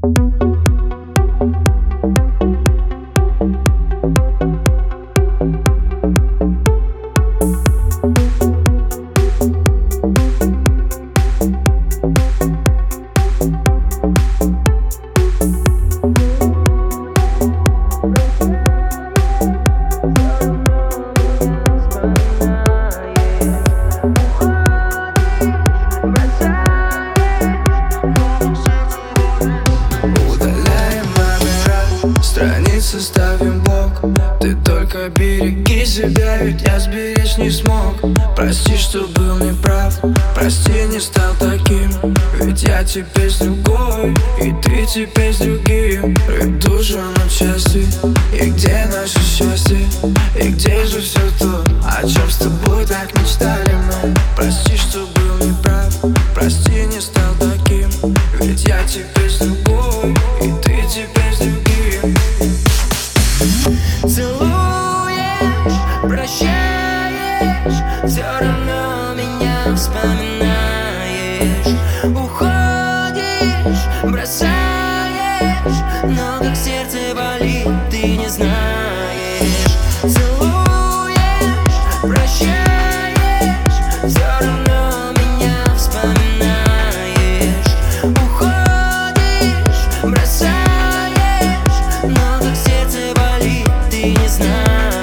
Страницы ставим блок. Ты только береги себя, ведь я сберечь не смог. Прости, что был неправ, прости, не стал таким. Ведь я теперь с другой, и ты теперь с другим. Рвет душу на части, и где наше счастье? И где же все то, о чем с тобой так мечтали мы? Прости, что был неправ, прости, не стал таким. Ведь я теперь с другой, и ты теперь с другим. Целуешь, прощаешь, все равно меня вспоминаешь. Уходишь, бросаешь, но как сердце болит, ты не знаешь. Целуешь, прощаешь, все равно меня вспоминаешь. Уходишь, бросаешь, но как сердце болит, ты не знаешь.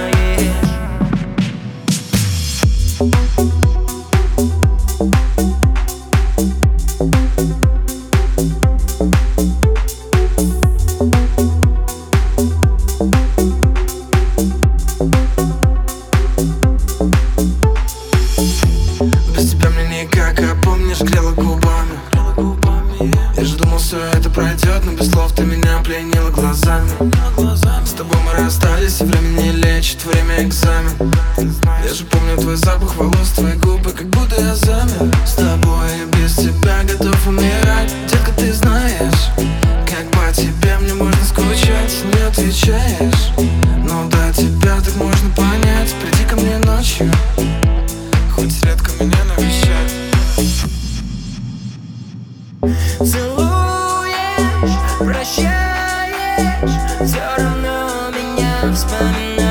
Без тебя мне никак, а помнишь, грела губами. Я же думал, все это пройдет, но без слов ты меня пленила глазами. С тобой мы расстались, и время не лечит, время экзамен. Я же помню твой запах волос, твои губы, как будто я замер. С тобой и без тебя готов умирать. Детка, ты знаешь, как по тебе мне можно скучать. Не отвечаешь, но до тебя так можно понять. Приди ко мне ночью, хоть редко меня навещать. Целуешь, прощаешь, все равно меня вспоминаешь.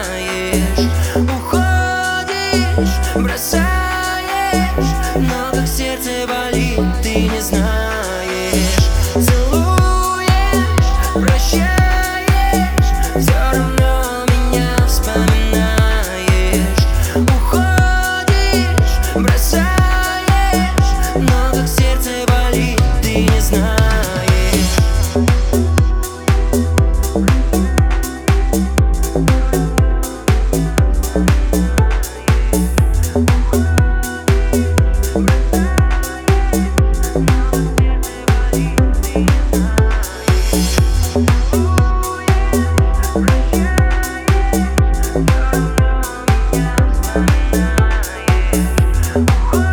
Уходишь, бросаешь, но как сердце болит, ты не знаешь. Целуешь, прощаешь, все равно меня вспоминаешь. Уходишь, бросаешь, но как сердце болит, ты не знаешь. Oh,